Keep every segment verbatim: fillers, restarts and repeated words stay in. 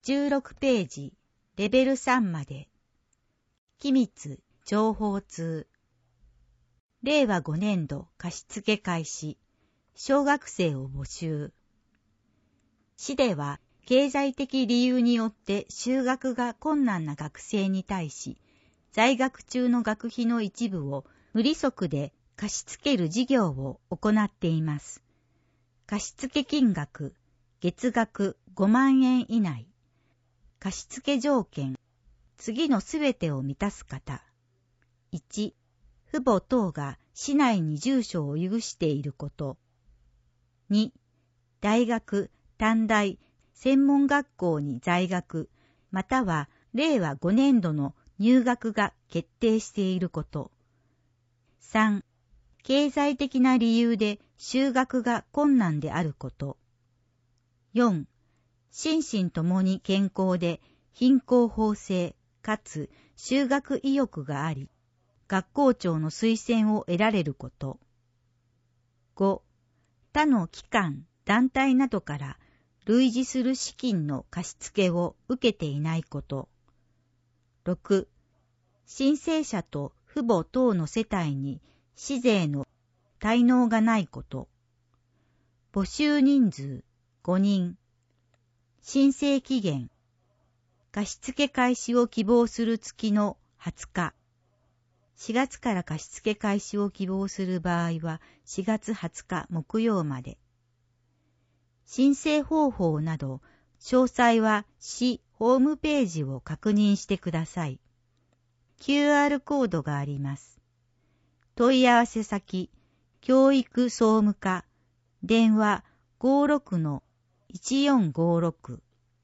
じゅうろくページ、レベルさんまで。機密、情報通。れいわごねんど貸付開始。小学生を募集。市では、経済的理由によって就学が困難な学生に対し、在学中の学費の一部を無利息で貸し付ける事業を行っています。貸付金額、月額ごまんえん以内。貸付条件、次のすべてを満たす方。いち、父母等が市内に住所を有していること。に、大学、短大、専門学校に在学、またはれいわごねんどの入学が決定していること。さん、経済的な理由で就学が困難であること。よん、心身ともに健康で貧困法制かつ就学意欲があり、学校長の推薦を得られること。ご、他の機関、団体などから類似する資金の貸付を受けていないこと。ろく、申請者と父母等の世帯に市税の滞納がないこと。募集人数ごにん。申請期限。貸付開始を希望する月のはつか。しがつから貸付開始を希望する場合はしがつはつか木曜まで。申請方法など、詳細は市ホームページを確認してください。キューアール コードがあります。問い合わせ先、教育総務課、電話 ごろくのいちよんごろく。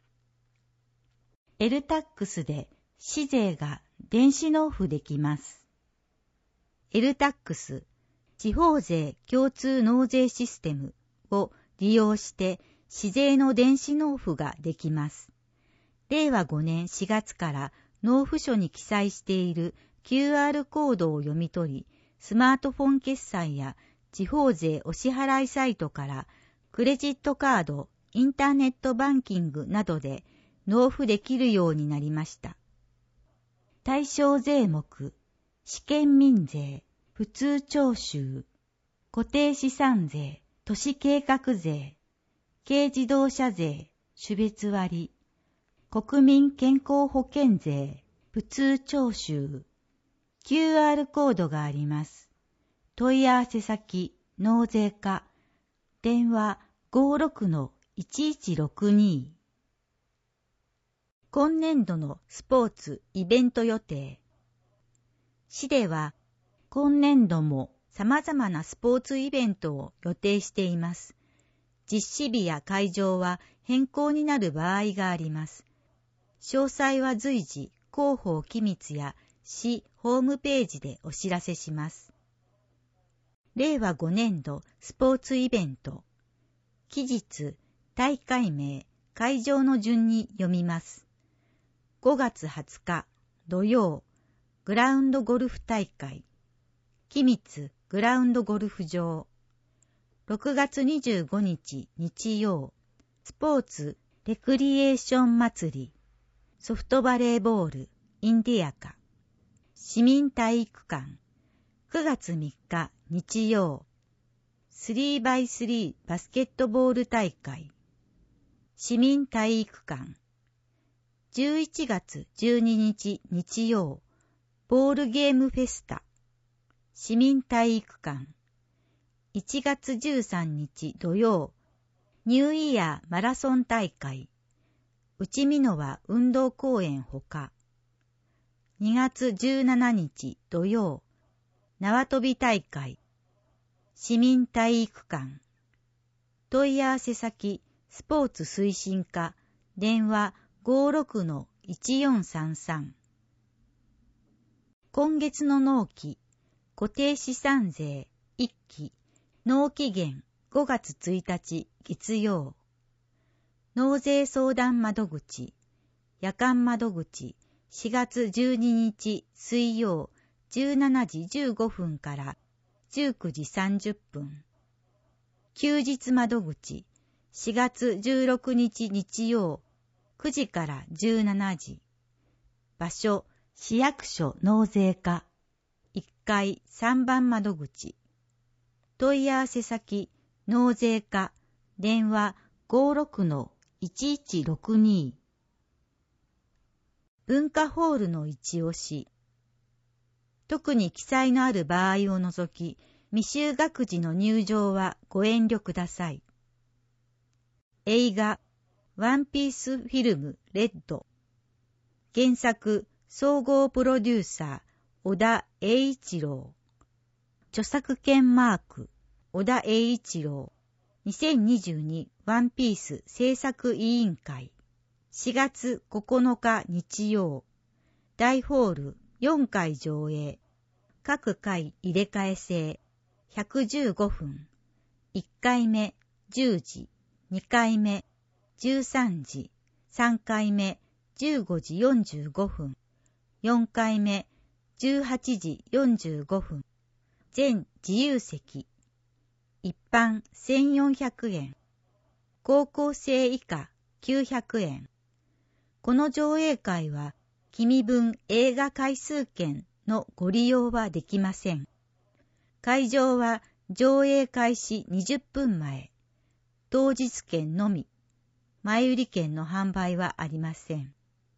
エルタックス で市税が電子納付できます。エルタックス、地方税共通納税システムを利用して市税の電子納付ができます。れいわごねんしがつから納付書に記載している キューアール コードを読み取り、スマートフォン決済や地方税お支払いサイトからクレジットカード、インターネットバンキングなどで納付できるようになりました。対象税目、試験民税、普通徴収、固定資産税、都市計画税、軽自動車税、種別割、国民健康保険税、普通徴収、キューアール コードがあります。問い合わせ先、納税課、電話 ごろくのいちいちろくに。今年度のスポーツイベント予定。市では今年度も様々なスポーツイベントを予定しています。実施日や会場は変更になる場合があります。詳細は随時広報機密や市ホームページでお知らせします。れいわごねんどスポーツイベント。期日、大会名、会場の順に読みます。ごがつはつか土曜、グラウンドゴルフ大会。期密、グラウンドゴルフ場。ろくがつにじゅうごにち日曜、スポーツレクリエーション祭り。ソフトバレーボール、インディアカ。市民体育館。くがつみっか日曜、スリーバイスリー バスケットボール大会。市民体育館。じゅういちがつじゅうににち日曜、ボールゲームフェスタ。市民体育館。いちがつじゅうさんにち土曜、ニューイヤーマラソン大会。内美濃和運動公園ほか。にがつじゅうしちにち土曜、縄跳び大会。市民体育館。問い合わせ先、スポーツ推進課、電話 ごろくのいちよんさんさん。今月の納期、固定資産税いっき、納期限ごがつついたち月曜。納税相談窓口、夜間窓口、しがつじゅうににち水曜じゅうしちじじゅうごふんからじゅうくじさんじゅっぷん。休日窓口、しがつじゅうろくにち日曜くじからじゅうしちじ。場所、市役所納税課。いっかいさんばん窓口。問い合わせ先、納税課。電話 ごーろくのいちいちろくに。文化ホールの一押し。特に記載のある場合を除き、未就学児の入場はご遠慮ください。映画、ワンピースフィルムレッド。原作、総合プロデューサー、小田栄一郎。著作権マーク、小田栄一郎。にせんにじゅうにワンピース制作委員会。しがつここのか日曜。大ホールよんかい上映。各回入れ替え制。ひゃくじゅうごふん。いっかいめじゅうじ。にかいめじゅうさんじ。さんかいめじゅうごじよんじゅうごふん。よんかいめじゅうはちじよんじゅうごふん。全自由席。一般せんよんひゃくえん。高校生以下きゅうひゃくえん。この上映会は、君分映画回数券のご利用はできません。会場は上映開始にじゅっぷんまえ。当日券のみ。前売り券の販売はありません。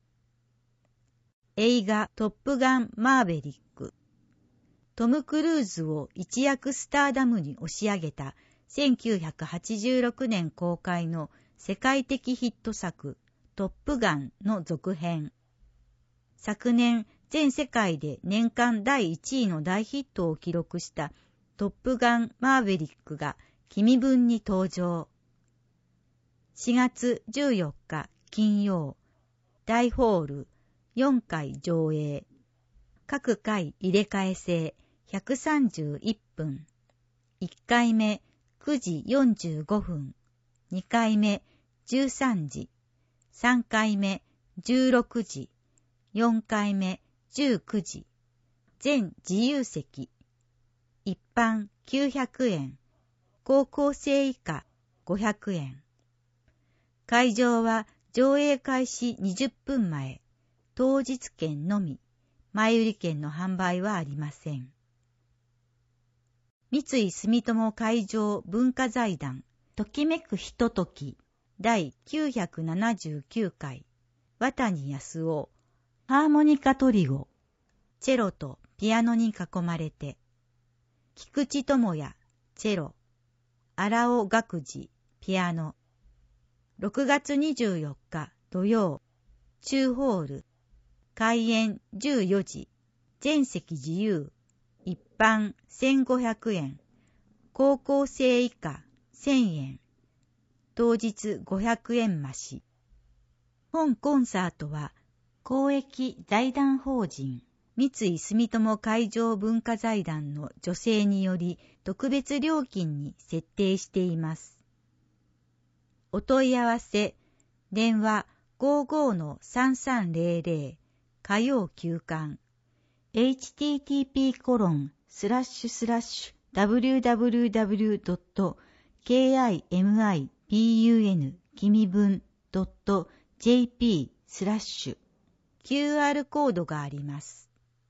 映画トップガンマーヴェリック。トム・クルーズを一躍スターダムに押し上げたせんきゅうひゃくはちじゅうろくねん公開の世界的ヒット作トップガンの続編。昨年全世界で年間だいいちいの大ヒットを記録したトップガンマーヴェリックが君分に登場。しがつじゅうよっか金曜、大ホールよんかい上映。各回入れ替え制ひゃくさんじゅういっぷん。いっかいめくじよんじゅうごふん。にかいめじゅうさんじ。さんかいめじゅうろくじ。よんかいめじゅうくじ。全自由席。一般きゅうひゃくえん。高校生以下ごひゃくえん。会場は上映開始にじゅっぷんまえ。当日券のみ。前売り券の販売はありません。三井住友海上文化財団ときめくひとときだいきゅうひゃくななじゅうきゅうかい綿谷康夫ハーモニカトリオチェロとピアノに囲まれて菊池智也チェロ荒尾学次ピアノろくがつにじゅうよっか土曜中ホール開演じゅうよじ全席自由一般せんごひゃくえん高校生以下せんえん当日ごひゃくえん増し本コンサートは公益財団法人三井住友海上文化財団の助成により特別料金に設定しています。お問い合わせ電話 ごーごーのさんさんぜろぜろ 火曜休館 エイチティーティーピーコロンスラッシュスラッシュダブリューダブリューダブリュードットキム君分ドットジェーピースラッシュキューアール コードがあります。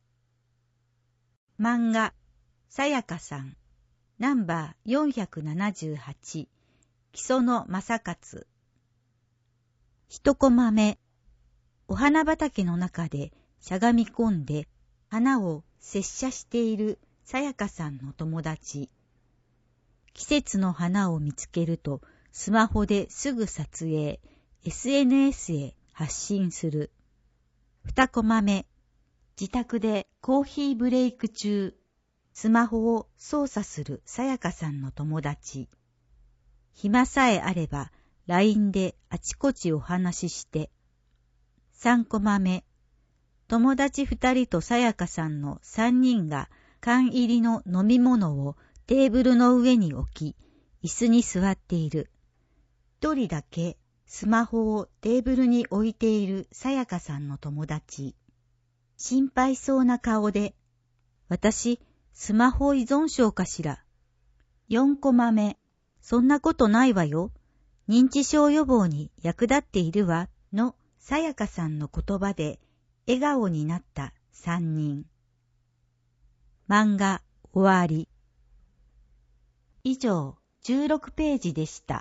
漫画さやかさんナンバーよんひゃくななじゅうはち木曽野正勝一コマ目お花畑の中でしゃがみ込んで花を接写しているさやかさんの友達。季節の花を見つけるとスマホですぐ撮影、エスエヌエス へ発信する。二コマ目、自宅でコーヒーブレイク中、スマホを操作するさやかさんの友達。暇さえあれば ライン であちこちお話しして。三コマ目、友達二人とさやかさんの三人が缶入りの飲み物をテーブルの上に置き、椅子に座っている。一人だけスマホをテーブルに置いているさやかさんの友達。心配そうな顔で、私、スマホ依存症かしら。四コマ目、そんなことないわよ。認知症予防に役立っているわ、のさやかさんの言葉で笑顔になった三人。漫画終わり。以上じゅうろくページでした。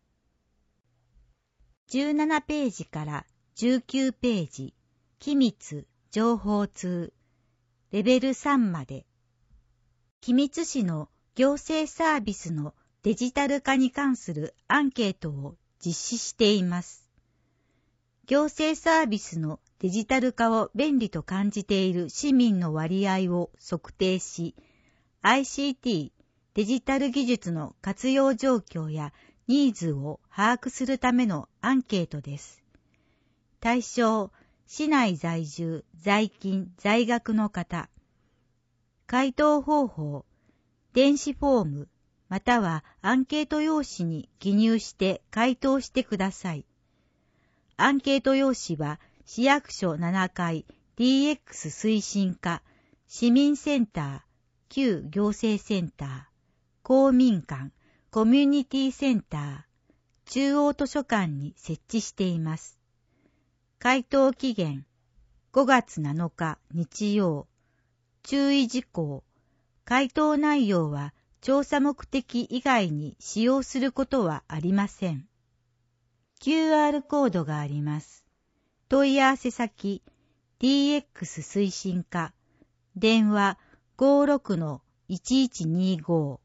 じゅうななページからじゅうきゅうページ、機密情報通、レベルさんまで。君津市の行政サービスのデジタル化に関するアンケートを実施しています。行政サービスのデジタル化を便利と感じている市民の割合を測定し、アイシーティー、デジタル技術の活用状況やニーズを把握するためのアンケートです。対象、市内在住、在勤、在学の方。回答方法、電子フォーム、またはアンケート用紙に記入して回答してください。アンケート用紙は市役所ななかい ディーエックス 推進課、市民センター、旧行政センター、公民館、コミュニティセンター、中央図書館に設置しています。回答期限、ごがつなのか日曜。注意事項、回答内容は調査目的以外に使用することはありません。キューアール コードがあります。問い合わせ先 ディーエックス 推進課、電話 ごろくのいちいちにご。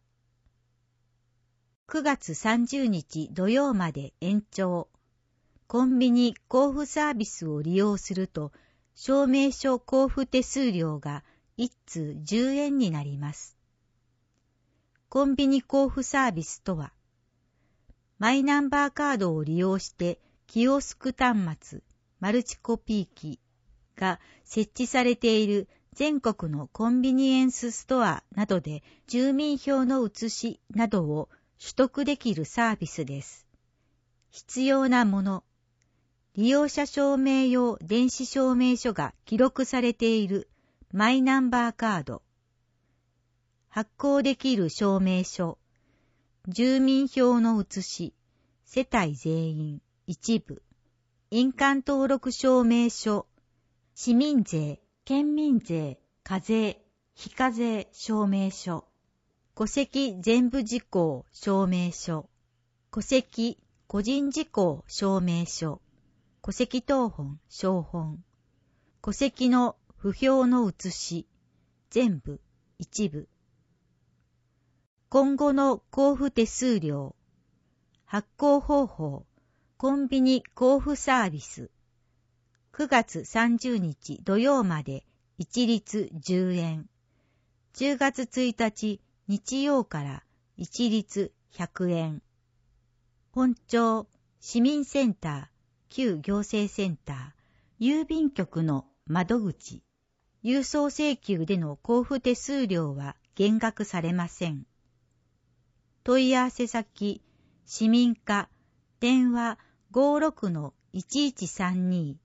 くがつさんじゅうにち土曜まで延長。コンビニ交付サービスを利用すると、証明書交付手数料がいちつうじゅうえんになります。コンビニ交付サービスとは、マイナンバーカードを利用してキオスク端末、マルチコピー機が設置されている全国のコンビニエンスストアなどで住民票の写しなどを取得できるサービスです。必要なもの、利用者証明用電子証明書が記録されているマイナンバーカード、発行できる証明書、住民票の写し、世帯全員、一部、印鑑登録証明書、市民税、県民税、課税、非課税証明書、戸籍全部事項証明書、戸籍個人事項証明書、戸籍謄本証本、戸籍の不評の写し、全部、一部。今後の交付手数料、発行方法、コンビニ交付サービス。くがつさんじゅうにち土曜まで一律じゅうえん。じゅうがつついたち日曜から一律ひゃくえん。本庁、市民センター、旧行政センター、郵便局の窓口。郵送請求での交付手数料は減額されません。問い合わせ先、市民課、電話 ごろくのいちいちさんに。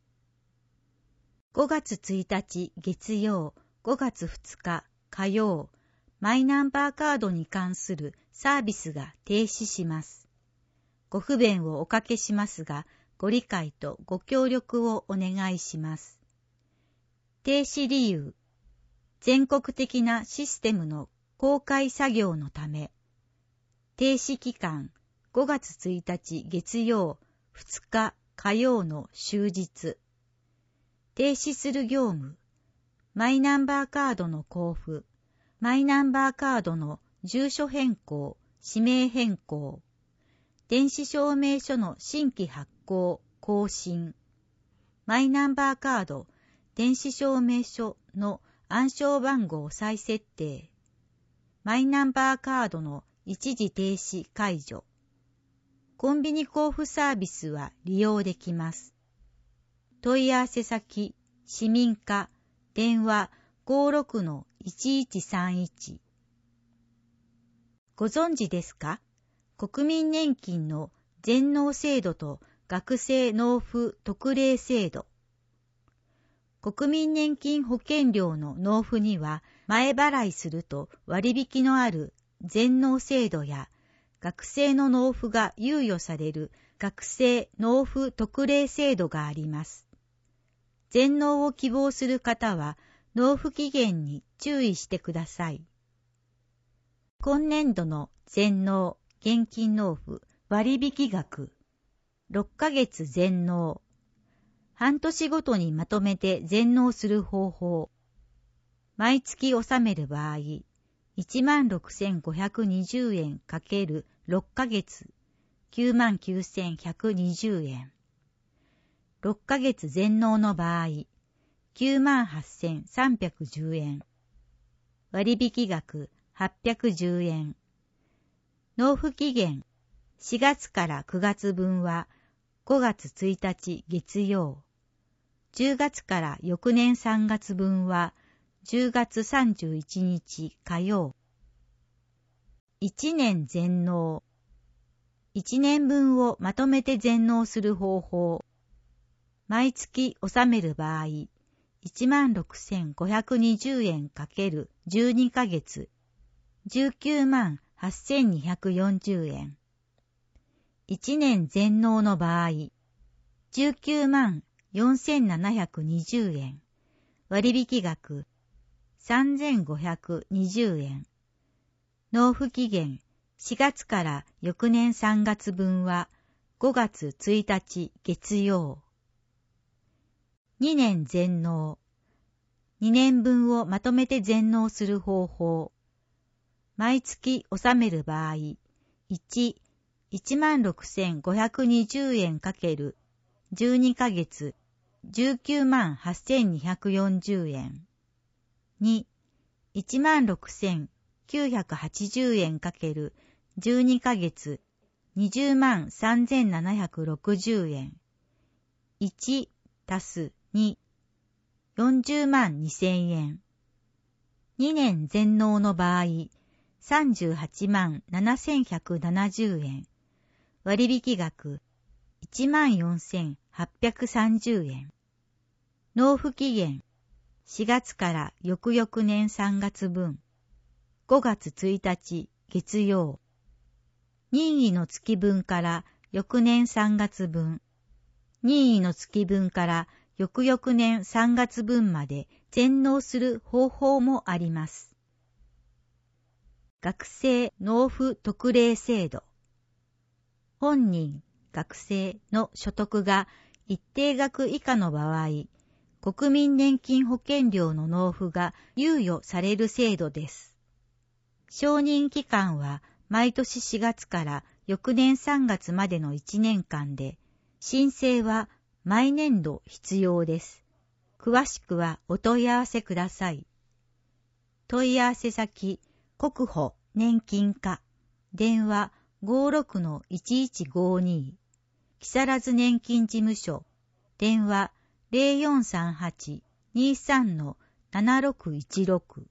ごがつついたち月曜、ごがつふつか火曜、マイナンバーカードに関するサービスが停止します。ご不便をおかけしますが、ご理解とご協力をお願いします。停止理由、全国的なシステムの公開作業のため、停止期間ごがつついたち月曜、ふつか火曜の終日。停止する業務、マイナンバーカードの交付、マイナンバーカードの住所変更、氏名変更、電子証明書の新規発行、更新、マイナンバーカード、電子証明書の暗証番号再設定、マイナンバーカードの一時停止解除。コンビニ交付サービスは利用できます。問い合わせ先、市民課、電話 ごろくのいちいちさんいち。ご存知ですか？国民年金の全納制度と学生納付特例制度。国民年金保険料の納付には前払いすると割引のある全納制度や学生の納付が猶予される学生納付特例制度があります。全納を希望する方は納付期限に注意してください。今年度の全納、現金納付、割引額、ろっかげつ全納、半年ごとにまとめて全納する方法、毎月納める場合、いちまんろくせんごひゃくにじゅうえんかけるろっかげつ、きゅうまんきゅうせんひゃくにじゅうえん。ろっかげつ全納の場合、きゅうまんはっせんさんびゃくじゅうえん。割引額はっぴゃくじゅうえん。納付期限しがつからくがつぶんはごがつついたち月曜。じゅうがつから翌年さんがつぶんはじゅうがつさんじゅういちにち火曜。いちねん全納。いちねんぶんをまとめて全納する方法。毎月納める場合、いちまんろくせんごひゃくにじゅうえんかけるじゅうにかげつ、じゅうきゅうまんはっせんにひゃくよんじゅうえん。いちねん全納の場合、じゅうきゅうまんよんせんななひゃくにじゅうえん。割引額さんぜんごひゃくにじゅうえん。納付期限しがつから翌年さんがつぶんはごがつついたち月曜。にねん全納。にねんぶんをまとめて全納する方法。毎月納める場合、いち、いちまんろくせんごひゃくにじゅうえんかけるじゅうにかげつ、じゅうきゅうまんはっせんにひゃくよんじゅうえん。に、いちまんろくせんきゅうひゃくはちじゅうえんかけるじゅうにかげつ、にじゅうまんさんぜんななひゃくろくじゅうえん。いちたすに、よんじゅうまんにせんえん。にねん全納の場合、さんじゅうはちまんななせんひゃくななじゅうえん。割引額いちまんよんせんはっぴゃくさんじゅうえん。納付期限しがつから翌々年さんがつぶん。ごがつついたち月曜。任意の月分から翌年さんがつぶん。任意の月分から翌々年さんがつぶんまで全納する方法もあります。学生納付特例制度。本人、学生の所得が一定額以下の場合、国民年金保険料の納付が猶予される制度です。承認期間は毎年しがつから翌年さんがつまでのいちねんかんで、申請は毎年度必要です。詳しくはお問い合わせください。問い合わせ先、国保年金課、電話 ごーろくのいちいちごーに、木更津年金事務所、電話 ゼロよんさんはち にーさんのななろくいちろく。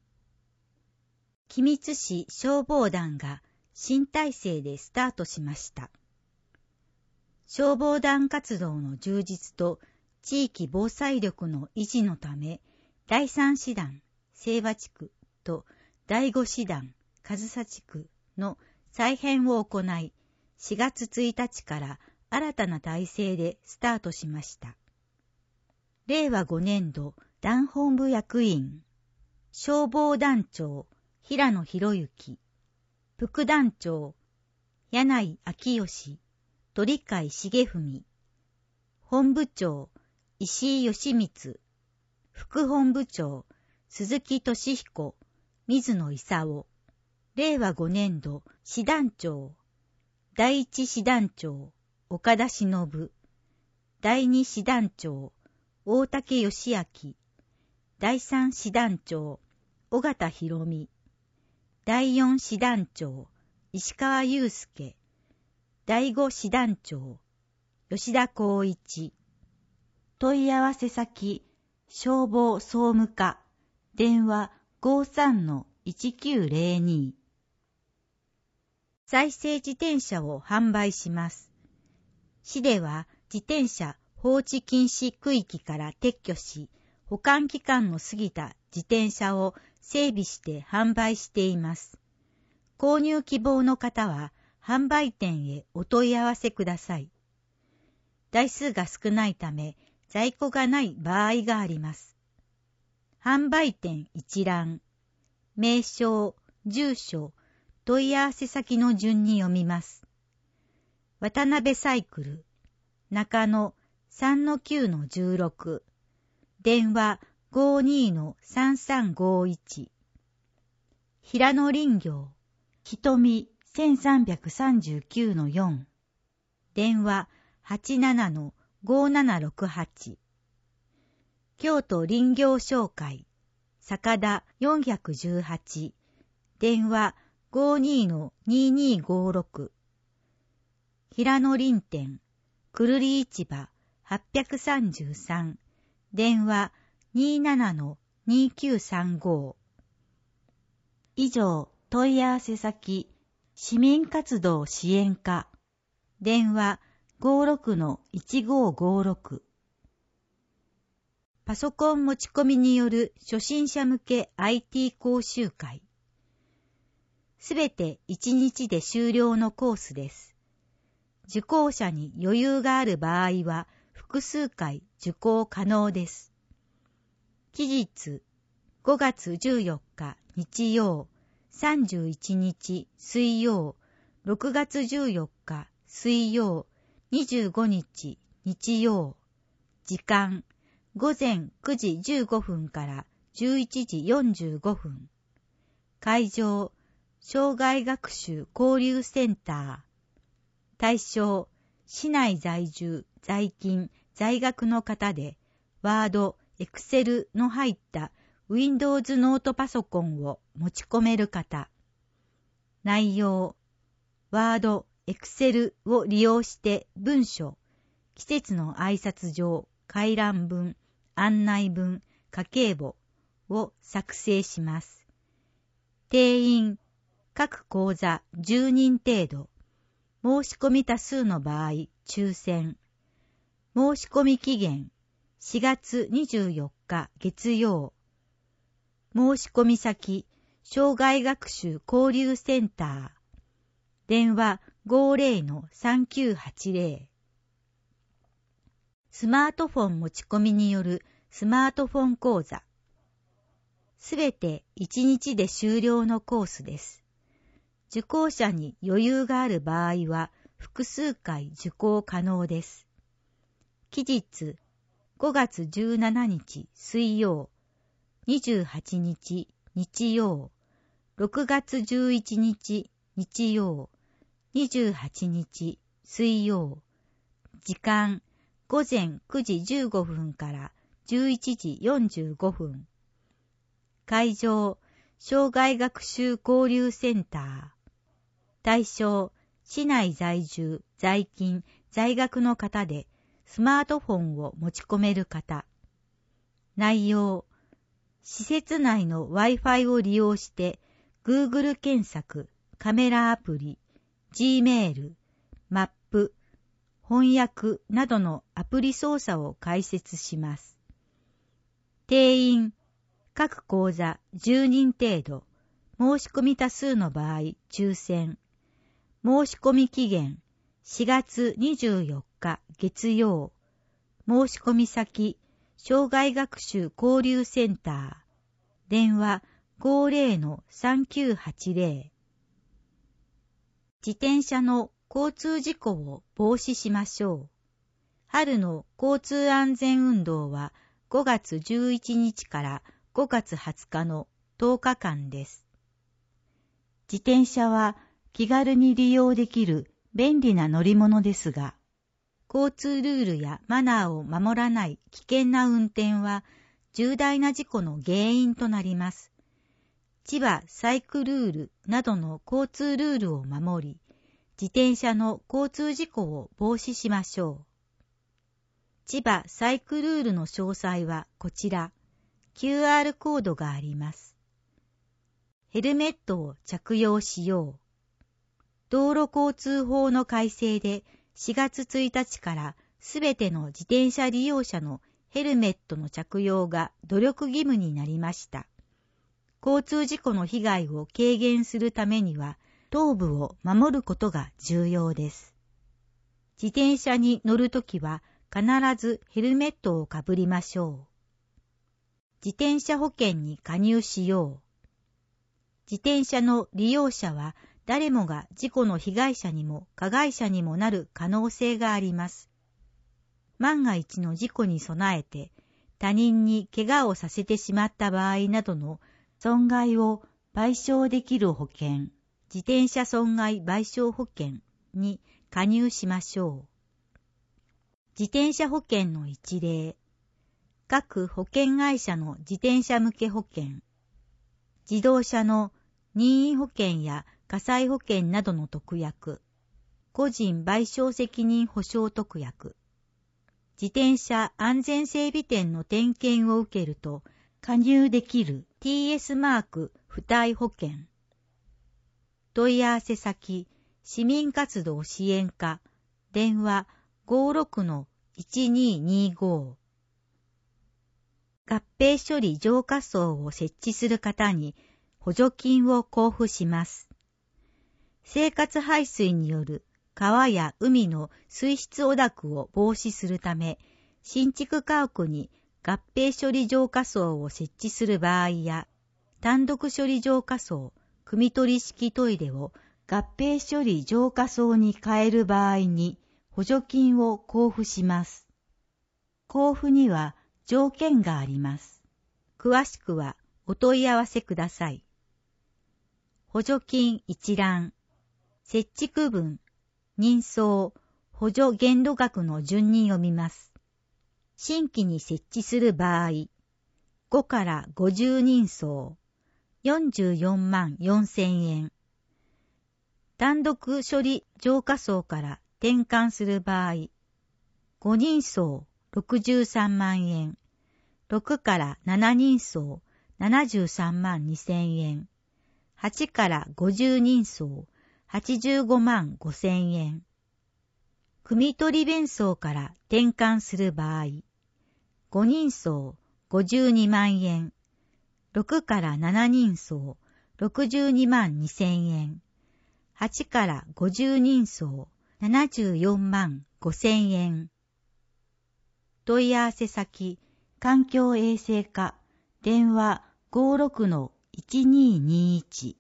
君津市消防団が新体制でスタートしました。消防団活動の充実と地域防災力の維持のため、だいさん師団、清和地区とだいご師団、上総地区の再編を行い、しがつついたちから新たな体制でスタートしました。れいわごねんど団本部役員、消防団長、平野博之、副団長、柳井昭義、鳥飼重文、本部長、石井義光、副本部長、鈴木俊彦、水野勲、れいわごねんど師団長、だいいち師団長、岡田忍、だいに師団長、大竹義明、だいさん師団長、尾形博美、だいよん師団長、石川祐介、だいご師団長、吉田光一。問い合わせ先、消防総務課、電話 ごーさんのいちきゅうゼロに。再生自転車を販売します。市では自転車放置禁止区域から撤去し、保管期間の過ぎた自転車を整備して販売しています。購入希望の方は、 販売店へお問い合わせください。台数が少ないため在庫がない場合があります。販売店一覧、名称、住所、問い合わせ先の順に読みます。渡辺サイクル、中野 さんのきゅうのじゅうろく、電話 ごーにーのさんさんごーいち、平野林業、瞳 せんさんびゃくさんじゅうきゅうのよん、電話 はちななのごーななろくはち、京都林業商会、坂田よんひゃくじゅうはち、電話 ごーにーのにーにーごーろく、平野林店、くるり市場はっぴゃくさんじゅうさん、電話 にーななのにーきゅうさんご。以上、問い合わせ先、市民活動支援課、電話 ごーろくのいちごーごーろく。パソコン持ち込みによる初心者向け アイティー 講習会。すべていちにちで終了のコースです。受講者に余裕がある場合は複数回受講可能です。期日ごがつじゅうよっか日曜、さんじゅういちにち水曜、ろくがつじゅうよっか水曜、にじゅうごにち日曜。時間ごぜんくじじゅうごふんからじゅういちじよんじゅうごふん。会場障害学習交流センター。対象、市内在住、在勤、在学の方で、ワード、エクセルの入った Windows ノートパソコンを持ち込める方。内容、ワード、エクセルを利用して文書、季節の挨拶状、回覧文、案内文、家計簿を作成します。定員、各講座じゅうにん程度。申し込み多数の場合、抽選。申し込み期限、しがつにじゅうよっか月曜。申し込み先、障害学習交流センター。電話 ごーぜろのさんきゅうはちぜろ。スマートフォン持ち込みによるスマートフォン講座。すべていちにちで終了のコースです。受講者に余裕がある場合は複数回受講可能です。期日ごがつじゅうしちにち水曜、にじゅうはちにち日曜、ろくがつじゅういちにち日曜、にじゅうはちにち水曜。時間ごぜんくじじゅうごふんからじゅういちじよんじゅうごふん。会場障害学習交流センター。対象、市内在住、在勤、在学の方で、スマートフォンを持ち込める方。内容、施設内の Wi-Fi を利用して、Google 検索、カメラアプリ、Gmail、マップ、翻訳などのアプリ操作を解説します。定員、各講座じゅうにん程度、申し込み多数の場合、抽選。申し込み期限、しがつにじゅうよっか月曜。申し込み先、障害学習交流センター。電話 ごーぜろのさんきゅうはちぜろ。自転車の交通事故を防止しましょう。春の交通安全運動はごがつじゅういちにちからごがつはつかのとおかかんです。自転車は気軽に利用できる便利な乗り物ですが、交通ルールやマナーを守らない危険な運転は重大な事故の原因となります。千葉サイクルールなどの交通ルールを守り、自転車の交通事故を防止しましょう。千葉サイクルールの詳細はこちら、キューアール コードがあります。ヘルメットを着用しよう。道路交通法の改正でしがつついたちからすべての自転車利用者のヘルメットの着用が努力義務になりました。交通事故の被害を軽減するためには、 頭部を守ることが重要です。自転車に乗るときは必ずヘルメットをかぶりましょう。自転車保険に加入しよう。自転車の利用者は誰もが事故の被害者にも加害者にもなる可能性があります。万が一の事故に備えて他人に怪我をさせてしまった場合などの損害を賠償できる保険、自転車損害賠償保険に加入しましょう。自転車保険の一例、各保険会社の自転車向け保険、自動車の任意保険や火災保険などの特約、個人賠償責任保証特約、自転車安全整備店の点検を受けると加入できる ティーエス マーク付帯保険。問い合わせ先、市民活動支援課、電話 ごーろくのいちにーにーごー。合併処理浄化槽を設置する方に補助金を交付します。生活排水による川や海の水質汚濁を防止するため、新築家屋に合併処理浄化槽を設置する場合や、単独処理浄化槽、汲み取り式トイレを合併処理浄化槽に変える場合に補助金を交付します。交付には条件があります。詳しくはお問い合わせください。補助金一覧、設置区分、人相、補助限度額の順に読みます。新規に設置する場合、ごからごじゅう人相、よんじゅうよんまんよんせんえん。単独処理浄化槽から転換する場合、ご人相、ろくじゅうさんまんえん。ろくからなな人相、ななじゅうさんまんにせんえん。はちからごじゅう人相、はちじゅうごまんごせんえん。汲み取り弁相から転換する場合、ご人相、ごじゅうにまんえん。ろくからなな人相、ろくじゅうにまんにせんえん。はちからごじゅう人相、ななじゅうよんまんごせんえん。問い合わせ先、環境衛生課、電話 ごーろくのいちにーにーいち。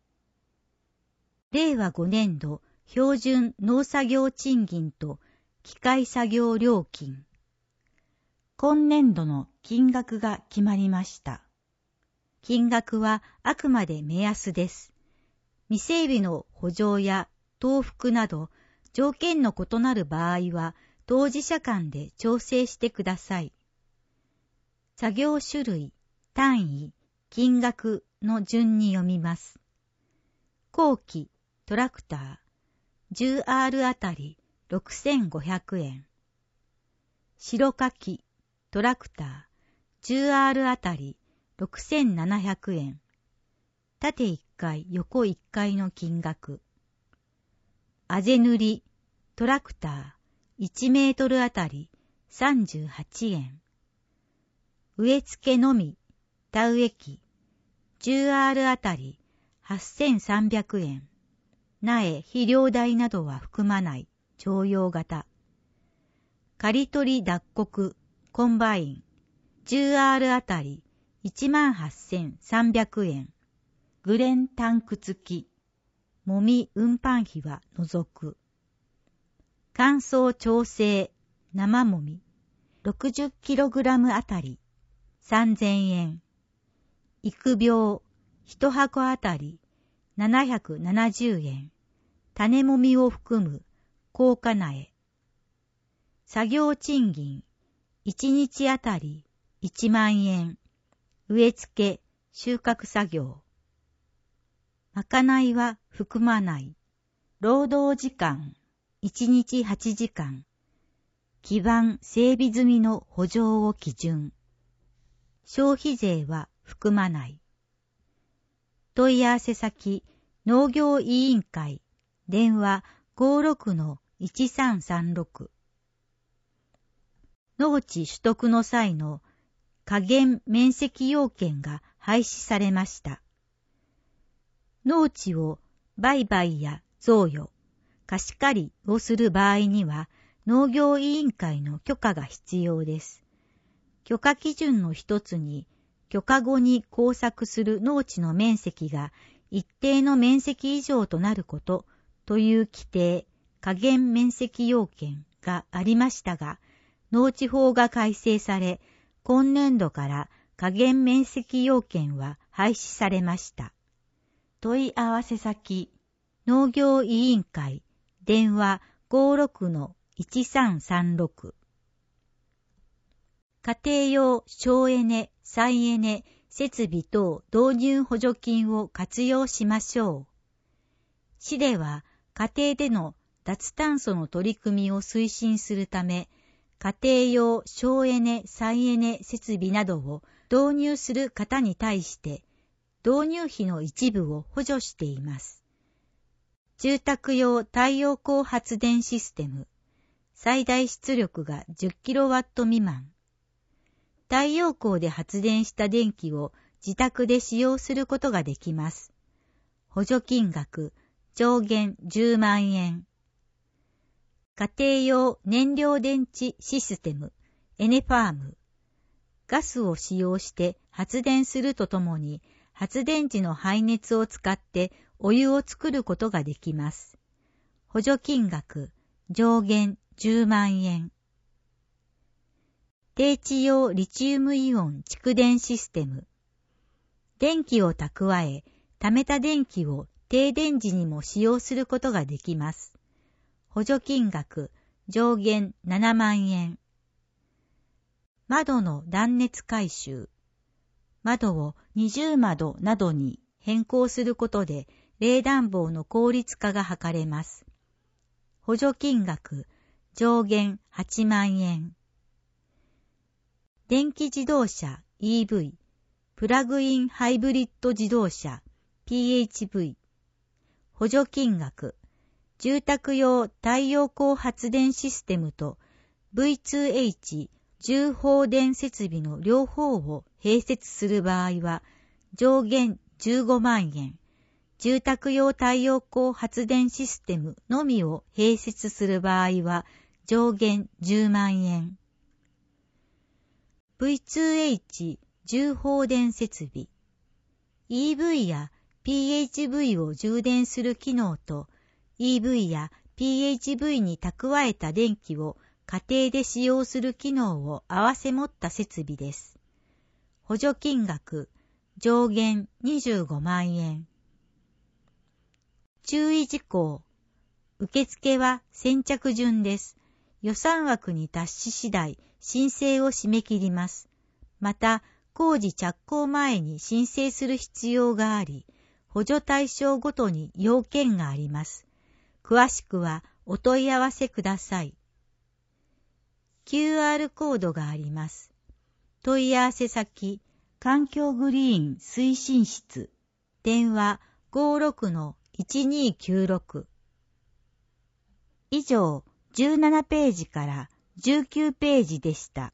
れいわごねんど標準農作業賃金と機械作業料金。今年度の金額が決まりました。金額はあくまで目安です。未整備の補助や東福など条件の異なる場合は当事者間で調整してください。作業種類、単位、金額の順に読みます。後期、トラクター、じゅうアール あたりろくせんごひゃくえん。白かき、トラクター、じゅうアール あたりろくせんななひゃくえん。縦いっかい、横いっかいの金額。あぜ塗り、トラクター、いちメートルあたりさんじゅうはちえん。植え付けのみ、田植え機、じゅうアール あたりはっせんさんびゃくえん。苗、肥料代などは含まない常用型。刈り取り脱穀、コンバイン、じゅうアール あたりいちまんはっせんさんびゃくえん。グレンタンク付き、もみ運搬費は除く。乾燥調整、生もみ、ろくじゅっキログラム あたりさんぜんえん。育苗、いち箱あたりななひゃくななじゅうえん。種もみを含む高価苗。作業賃金、いちにちあたりいちまんえん。植え付け、収穫作業。まかないは含まない。労働時間、いちにちはちじかん。基盤整備済みの補助を基準。消費税は含まない。問い合わせ先、農業委員会、電話 ごーろくのいちさんさんろく。農地取得の際の下限面積要件が廃止されました。農地を売買や贈与、貸し借りをする場合には農業委員会の許可が必要です。許可基準の一つに、許可後に耕作する農地の面積が一定の面積以上となることという規定、下限面積要件がありましたが、農地法が改正され、今年度から下限面積要件は廃止されました。問い合わせ先、農業委員会、電話 ごろくのいちさんさんろく。家庭用省エネ、再エネ、設備等導入補助金を活用しましょう。市では家庭での脱炭素の取り組みを推進するため、家庭用省エネ・再エネ設備などを導入する方に対して、導入費の一部を補助しています。住宅用太陽光発電システム、最大出力が じゅっキロワット 未満。太陽光で発電した電気を自宅で使用することができます。補助金額、上限じゅうまんえん。家庭用燃料電池システム、エネファーム。ガスを使用して発電するとともに、発電時の排熱を使ってお湯を作ることができます。補助金額、上限じゅうまんえん。低地用リチウムイオン蓄電システム。電気を蓄え、貯めた電気を停電時にも使用することができます。補助金額、上限ななまんえん。窓の断熱改修。窓を二重窓などに変更することで冷暖房の効率化が図れます。補助金額、上限はちまんえん。電気自動車 イーブイ、プラグインハイブリッド自動車 ピーエイチブイ。補助金額、住宅用太陽光発電システムと ブイツーエイチ 重放電設備の両方を併設する場合は上限じゅうごまんえん、住宅用太陽光発電システムのみを併設する場合は上限じゅうまんえん。ブイツーエイチ 重放電設備、イーブイ や ピーエイチブイ を充電する機能と イーブイ や ピーエイチブイ に蓄えた電気を家庭で使用する機能を併せ持った設備です。補助金額、上限にじゅうごまんえん。注意事項。受付は先着順です。予算枠に達し次第、申請を締め切ります。また、工事着工前に申請する必要があり、補助対象ごとに要件があります。詳しくはお問い合わせください。キューアール コードがあります。問い合わせ先、環境グリーン推進室、電話 ごろくのいちにきゅうろく。以上、じゅうななページからじゅうきゅうページでした。